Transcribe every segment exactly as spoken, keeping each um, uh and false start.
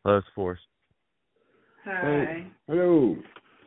Hello, it's Forrest. Hi. Hey, hello.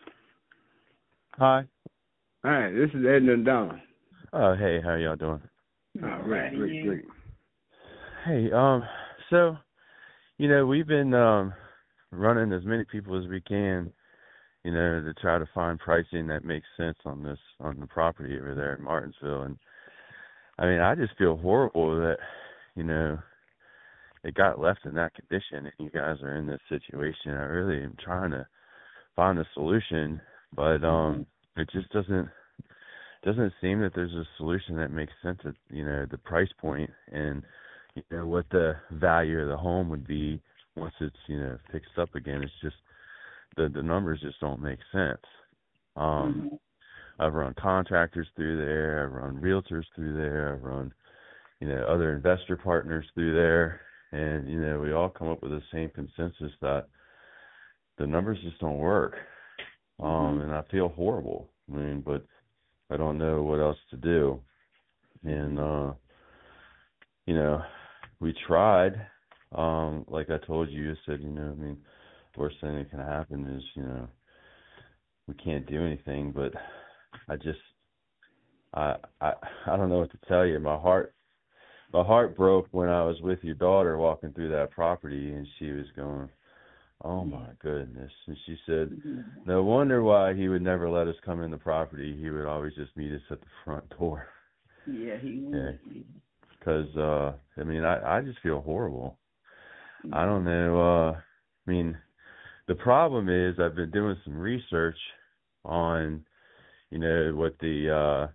Hi. Hi, this is Edna Don. Oh, hey, how y'all doing? Oh, great, great, great. Hey, um, so, you know, we've been um running as many people as we can, you know, to try to find pricing that makes sense on this, on the property over there in Martinsville. And, I mean, I just feel horrible that, you know, it got left in that condition and you guys are in this situation. I really am trying to find a solution, but um, it just doesn't doesn't seem that there's a solution that makes sense at, you know, the price point and, you know, what the value of the home would be once it's, you know, fixed up again. It's just the the numbers just don't make sense. Um, Mm-hmm. I've run contractors through there, I've run realtors through there, I've run, you know, other investor partners through there, and, you know, we all come up with the same consensus that the numbers just don't work. Um, Mm-hmm. and I feel horrible. I mean, but I don't know what else to do. And, uh, you know, we tried, um, like I told you, I said, you know, I mean, worst thing that can happen is, you know, we can't do anything, but I just, I, I, I don't know what to tell you. My heart, my heart broke when I was with your daughter walking through that property and she was going, oh my goodness. And she said, Mm-hmm. no wonder why he would never let us come in the property. He would always just meet us at the front door. Yeah, he Yeah. would. Because, uh, I mean, I, I just feel horrible. Mm-hmm. I don't know. Uh, I mean, the problem is I've been doing some research on, you know, what the, uh,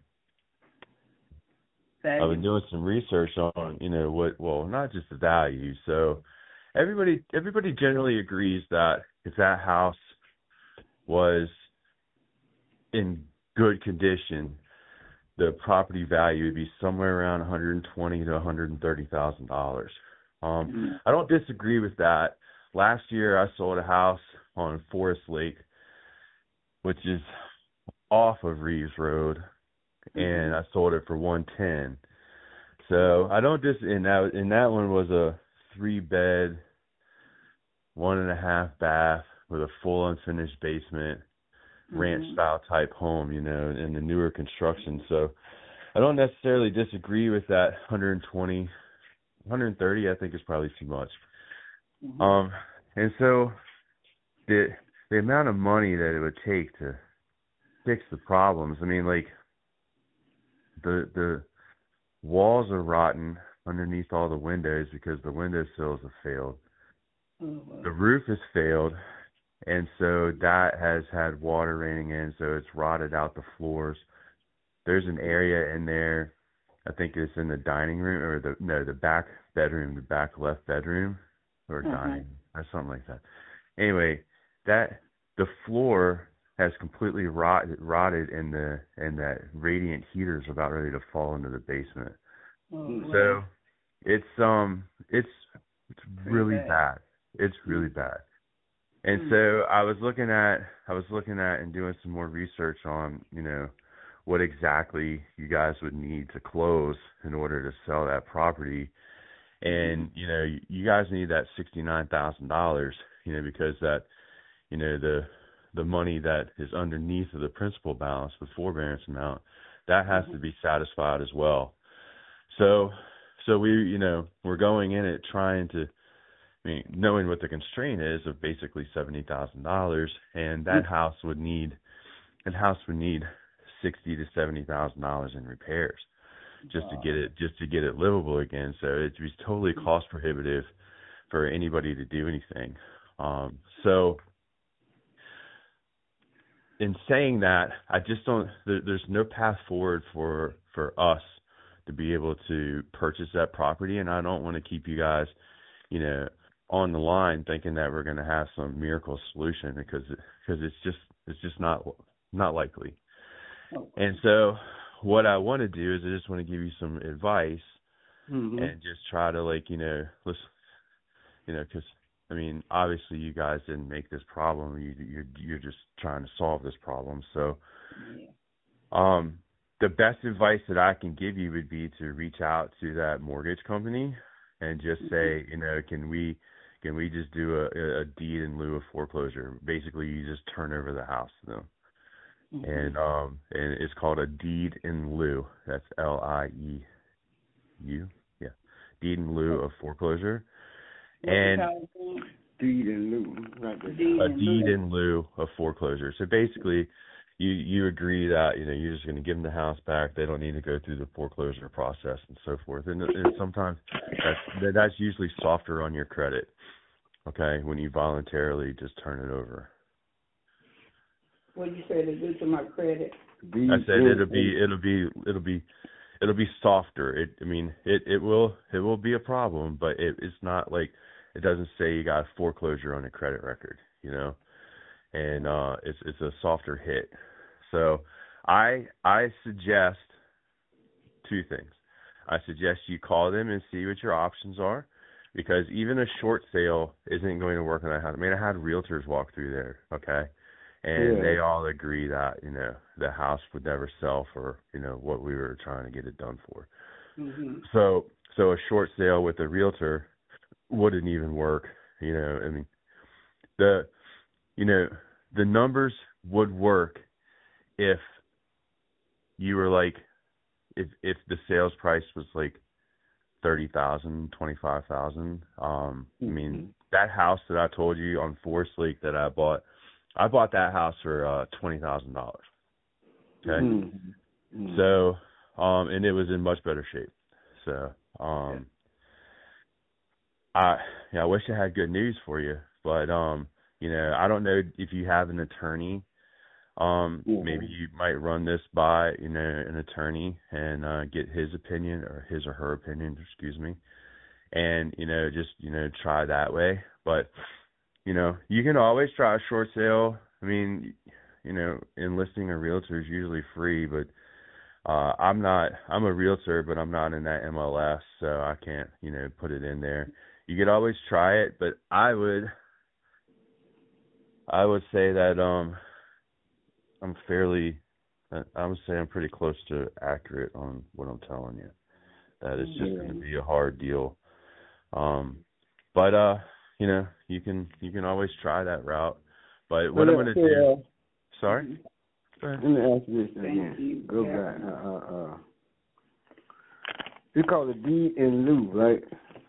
I've been doing some research on, you know, what, well, not just the value. So everybody, everybody generally agrees that if that house was in good condition, the property value would be somewhere around one hundred twenty to one hundred thirty thousand dollars. Um, Mm-hmm. I don't disagree with that. Last year, I sold a house on Forest Lake, which is off of Reeves Road, and Mm-hmm. I sold it for one ten. So I don't dis. And that and that one was a three bed, one and a half bath with a full unfinished basement, ranch Mm-hmm. style type home, you know, in the newer construction. So I don't necessarily disagree with that one hundred twenty, one hundred thirty. I think is probably too much. Mm-hmm. Um, and so the the amount of money that it would take to fix the problems. I mean, like the the walls are rotten underneath all the windows because the windowsills have failed. Oh, The roof has failed, and so that has had water raining in, so it's rotted out the floors. There's an area in there, I think it's in the dining room, or the, no, the back bedroom, the back left bedroom, or uh-huh. dining, or something like that. Anyway, that, the floor has completely rot, rotted and the, and that radiant heater's about ready to fall into the basement. Oh, So, wow. it's, um, it's, it's Pretty really bad. bad. It's really Mm-hmm. bad. And Mm-hmm. so I was looking at I was looking at and doing some more research on, you know, what exactly you guys would need to close in order to sell that property. And, you know, you, you guys need that sixty-nine thousand dollars, you know, because that, you know, the the money that is underneath of the principal balance, the forbearance amount, that has Mm-hmm. to be satisfied as well. So so we, you know, we're going in it trying to, I mean, knowing what the constraint is of basically seventy thousand dollars, and that house would need, that house would need sixty to seventy thousand dollars in repairs just to get Wow. it, just to get it livable again. So it was totally cost prohibitive for anybody to do anything. Um, so in saying that, I just don't, there, there's no path forward for for us to be able to purchase that property, and I don't want to keep you guys, you know, on the line thinking that we're going to have some miracle solution because because it's just it's just not not likely. Okay. And so what I want to do is I just want to give you some advice Mm-hmm. and just try to, like, you know, listen, you know, because I mean, obviously you guys didn't make this problem. You you're you're just trying to solve this problem. So Yeah. um the best advice that I can give you would be to reach out to that mortgage company and just Mm-hmm. say, you know, can we can we just do a, a deed in lieu of foreclosure? Basically, you just turn over the house to them. Mm-hmm. And um, and it's called a deed in lieu. That's L I E U. Yeah, deed in lieu of foreclosure. What and deed in lieu, right? Deed a in deed lieu. in lieu of foreclosure. So basically, you you agree that you know you're just going to give them the house back. They don't need to go through the foreclosure process and so forth. And, and sometimes that's that's usually softer on your credit. Okay, when you voluntarily just turn it over. What did you say to do to my credit? Deed I said in, it'll be it'll be it'll be it'll be softer. It I mean it it will it will be a problem, but it, it's not like it doesn't say you got foreclosure on your credit record, you know, and uh, it's it's a softer hit. So I I suggest two things. I suggest you call them and see what your options are, because even a short sale isn't going to work on that house. I mean, I had realtors walk through there, okay, and yeah. they all agree that you know the house would never sell for you know what we were trying to get it done for. Mm-hmm. So so a short sale with a realtor wouldn't even work. You know, I mean, the you know the numbers would work if you were like if if the sales price was like thirty thousand, twenty five thousand. Um, mm-hmm. I mean that house that I told you on Forest Lake that I bought, I bought that house for uh, twenty thousand dollars. Okay, mm-hmm. so um, and it was in much better shape. So um, I yeah, I wish I had good news for you, but um, you know, I don't know if you have an attorney. Um, mm-hmm. Maybe you might run this by, you know, an attorney and uh, get his opinion or his or her opinion, excuse me, and you know, just you know, try that way. But you know, you can always try a short sale. I mean, you know, enlisting a realtor is usually free, but uh, I'm not. I'm a realtor, but I'm not in that M L S, so I can't, you know, put it in there. You could always try it, but I would, I would say that um. I'm fairly, I would say I'm pretty close to accurate on what I'm telling you. That it's just going to be a hard deal. Um, but, uh, you know, you can, you can always try that route. But what I'm going to do, uh, sorry? Go ahead. Let me ask you this again. Go back. Uh, uh, uh. You call it deed in lieu, right?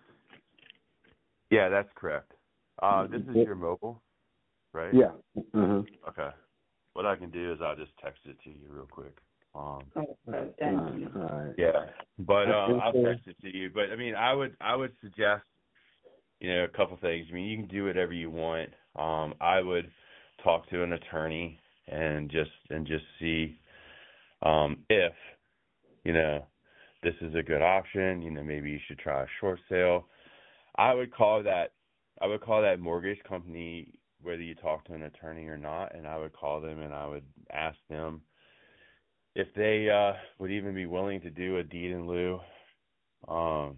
Yeah, that's correct. Uh, this is your mobile, right? Yeah. Uh-huh. Okay. What I can do is I'll just text it to you real quick. Um, oh, thank you. Right. Yeah, but uh, I'll text it to you. But I mean, I would I would suggest, you know, a couple things. I mean, you can do whatever you want. Um, I would talk to an attorney and just and just see um, if you know this is a good option. You know, maybe you should try a short sale. I would call that I would call that mortgage company, whether you talk to an attorney or not, and I would call them and I would ask them if they uh, would even be willing to do a deed in lieu. Um,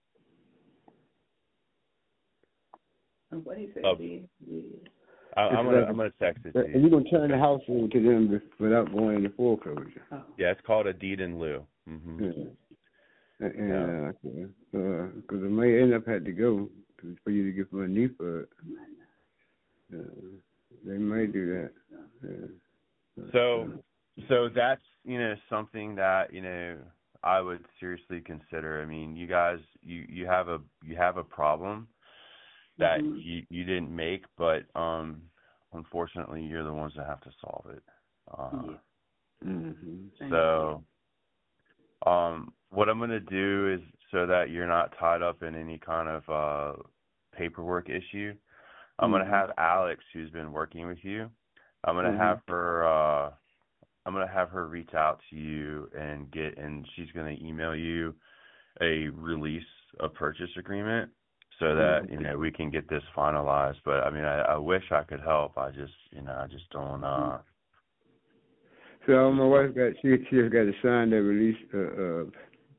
what he said, of, deed? I, I'm gonna I'm gonna text it to you. You're gonna turn the house over to them without going into foreclosure. Oh. Yeah, it's called a deed in lieu. Mm-hmm. Yeah. And because uh, it may end up had to go for you to get money for it. Uh, they may do that. Yeah. So, so that's you know something that you know I would seriously consider. I mean, you guys, you, you have a you have a problem that mm-hmm. you, you didn't make, but um, unfortunately, you're the ones that have to solve it. Uh, yeah. Mm-hmm. So, um, what I'm going to do is so that you're not tied up in any kind of uh, paperwork issue. I'm mm-hmm. going to have Alex, who's been working with you. I'm going to mm-hmm. have her. Uh, I'm going to have her reach out to you and get, and she's going to email you a release of purchase agreement so that mm-hmm. you know we can get this finalized. But I mean, I, I wish I could help. I just, you know, I just don't. Uh, so my wife got she she has got to sign that release uh, of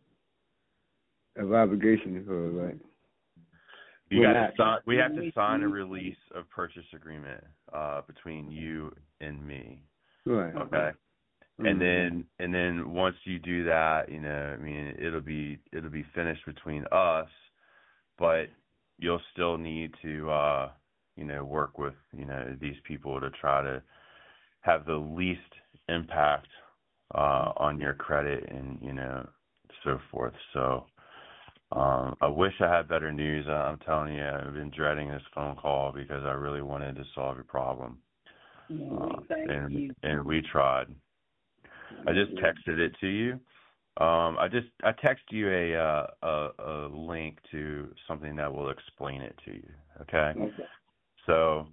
of obligation for her, right? You got to sign. We have to sign a release of purchase agreement uh, between you and me. Right. Okay. Mm-hmm. And then and then once you do that, you know, I mean, it'll be it'll be finished between us. But you'll still need to, uh, you know, work with, you know, these people to try to have the least impact uh, on your credit and, you know, so forth. So um, I wish I had better news. I'm telling you, I've been dreading this phone call because I really wanted to solve your problem. Uh, Thank and you. and we tried. I just texted it to you. Um, I just I text you a, uh, a a link to something that will explain it to you. Okay. Okay. So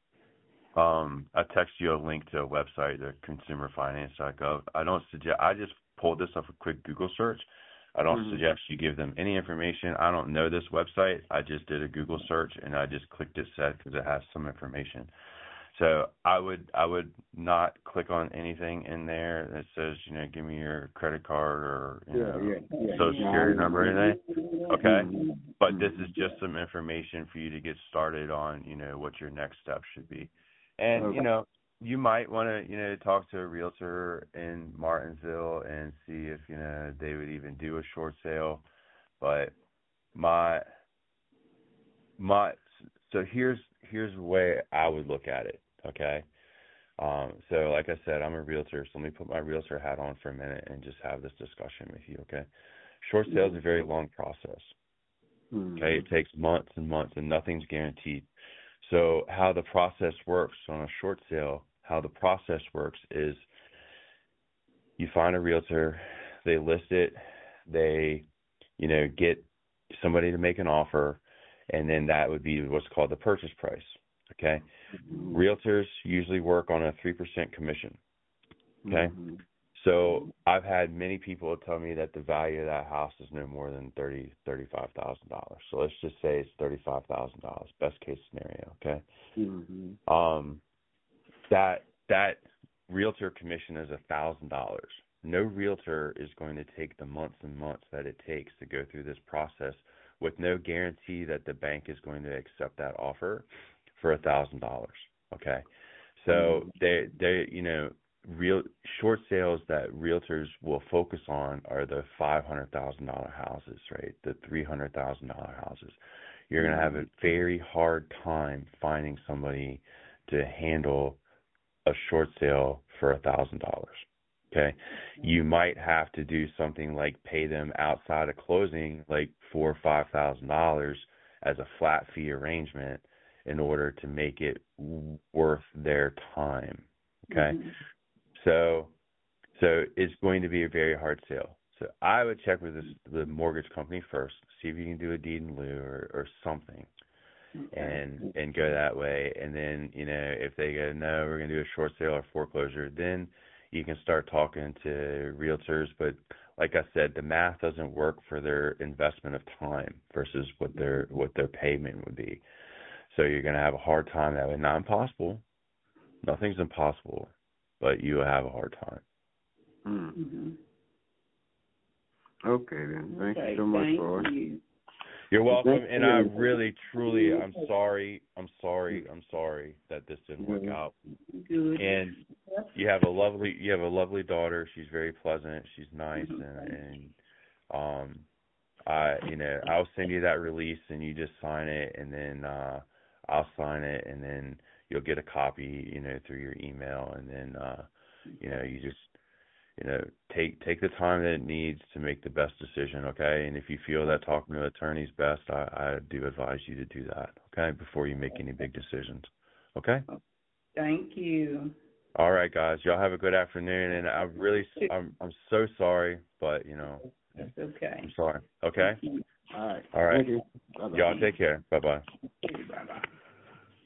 um, I text you a link to a website, the consumer finance dot gov. I don't suggest. I just pulled this off a quick Google search. I don't Mm-hmm. suggest you give them any information. I don't know this website. I just did a Google search and I just clicked it set because it has some information. So I would I would not click on anything in there that says, you know, give me your credit card or, you Yeah, know, yeah, yeah. social security number or anything. Okay. Mm-hmm. But this is just some information for you to get started on, you know, what your next step should be. And, Okay. you know, you might want to, you know, talk to a realtor in Martinsville and see if, you know, they would even do a short sale. But my my so here's here's the way I would look at it. Okay. Um, so like I said, I'm a realtor, so let me put my realtor hat on for a minute and just have this discussion with you, okay? Short sale is a very long process. Mm-hmm. Okay, it takes months and months and nothing's guaranteed. So how the process works on a short sale, how the process works is you find a realtor, they list it, they, you know, get somebody to make an offer, and then that would be what's called the purchase price. Okay. Mm-hmm. Realtors usually work on a three percent commission. Okay. Mm-hmm. So I've had many people tell me that the value of that house is no more than thirty, thirty-five thousand dollars. So let's just say it's thirty-five thousand dollars, best case scenario. Okay. Mm-hmm. Um, that, that realtor commission is a thousand dollars. No realtor is going to take the months and months that it takes to go through this process with no guarantee that the bank is going to accept that offer for a thousand dollars. Okay. So they, they, you know, real short sales that realtors will focus on are the five hundred thousand dollar houses, right? The three hundred thousand dollar houses. You're going to have a very hard time finding somebody to handle a short sale for a thousand dollars. Okay. You might have to do something like pay them outside of closing, like four or five thousand dollars as a flat fee arrangement in order to make it worth their time. Okay. Mm-hmm. So, so it's going to be a very hard sale. So I would check with this, the mortgage company first, see if you can do a deed in lieu or, or something. Okay. And and go that way, and then, you know, if they go, no, we're going to do a short sale or foreclosure, then you can start talking to realtors. But like I said, the math doesn't work for their investment of time versus what their what their payment would be. So you're going to have a hard time that way. Not impossible. Nothing's impossible, but you will have a hard time. Mm-hmm. Okay, then. Thank Okay, you so much thank for you. You're welcome, Thank and you. I really, truly, I'm sorry, I'm sorry, I'm sorry that this didn't work Mhm. out. Good. And you have a lovely, you have a lovely daughter. She's very pleasant. She's nice, Mhm. and, and um, I, you know, I'll send you that release, and you just sign it, and then uh, I'll sign it, and then you'll get a copy, you know, through your email, and then uh, you know, you just, you know, take take the time that it needs to make the best decision, okay? And if you feel that talking to an attorney is best, I, I do advise you to do that, okay, before you make any big decisions, okay? Thank you. All right, guys, y'all have a good afternoon, and I really, I'm I'm so sorry, but you know, That's okay. I'm sorry, okay? All right. All right, Thank you. Bye-bye. y'all take care. Bye bye.